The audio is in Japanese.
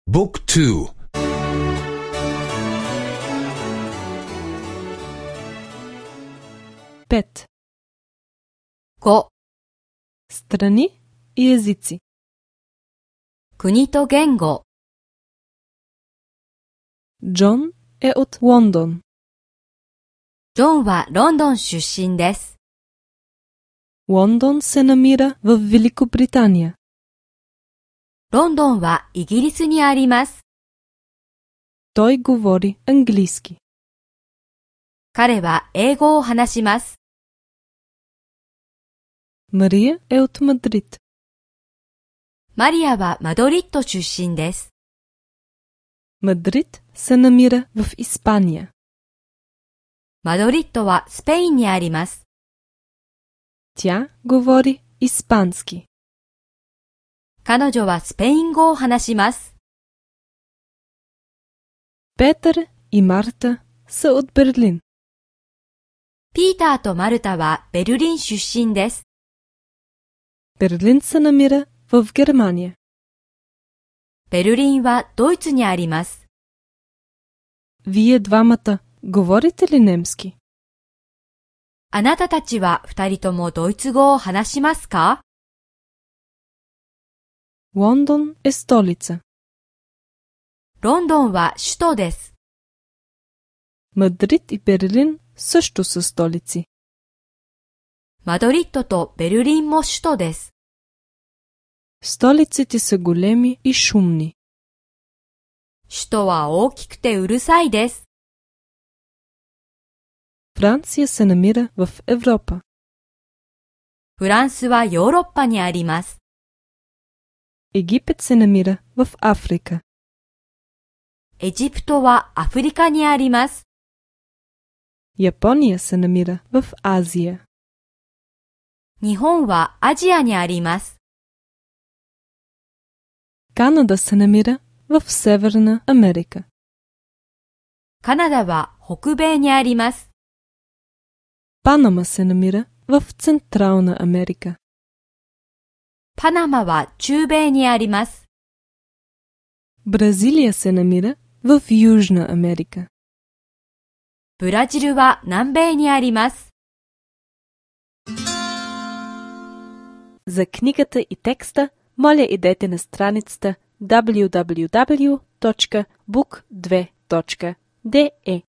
Book 2. 5. 5. Страни и езици. 国と言語。 Джон е от Лондон. ジョンはロンドン出身です。 Лондон се намира в Великобритания. ロンドンはイギリスにあります。 Той говори английски. 彼は英語を話します。 Мария е от Мадрид. マリアはマドリッド出身です。 Мадрид се намира в Испания. マドリッドはスペインにあります。 Тя говори испански. 彼女はスペイン語を話します。 Петър и Марта са от Берлин. ピーターとマルタはベルリン出身です。 Берлин се намира в Германия. ベルリンはドイツにあります。 Вие двамата говорите ли немски? あなたたちは二人ともドイツ語を話しますか？ Лондон е столица. ロンドンは首都です。 Мадрид и Берлин също са столици. マドリッドとベルリンも首都です。 Столиците са големи и шумни. 首都は大きくてうるさいです。 Франция се намира в Европа. フランスはヨーロッパにあります。 Египет се намира в Африка. エジプトはアフリカにあります。 Япония се намира в Азия. 日本はアジアにあります。 Канада се намира в Северна Америка. カナダは北米にあります。 Панама се намира в Централна Америка. パナマは中米にあります。 Бразилия се намира в Южна Америка. ブラジルは南米にあります。 За книгата и текста, моля идете на страницата www.book2.de